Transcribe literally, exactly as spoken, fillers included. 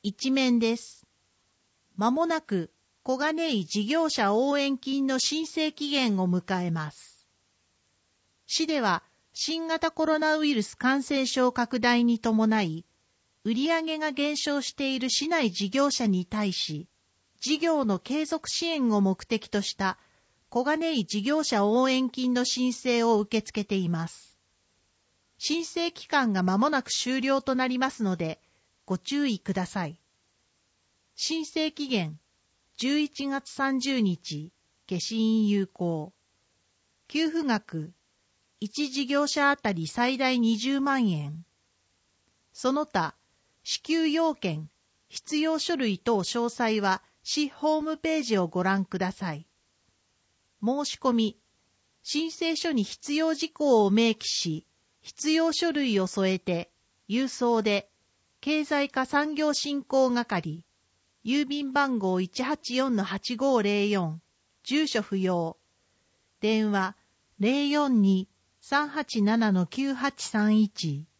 一面です。まもなく小金井事業者応援金の申請期限を迎えます。市では新型コロナウイルス感染症拡大に伴い、売上が減少している市内事業者に対し、事業の継続支援を目的とした小金井事業者応援金の申請を受け付けています。申請期間が間もなく終了となりますので、ご注意ください。申請期限、じゅういちがつさんじゅうにち、消印有効。給付額、いち事業者あたり最大にじゅうまんえん。その他、支給要件、必要書類等詳細は市ホームページをご覧ください。申し込み、申請書に必要事項を明記し、必要書類を添えて、郵送で、経済課産業振興係、郵便番号 いちはちよんのはちごーぜろよん、住所不要、電話 ゼロよんに さんはちななのきゅうはちさんいち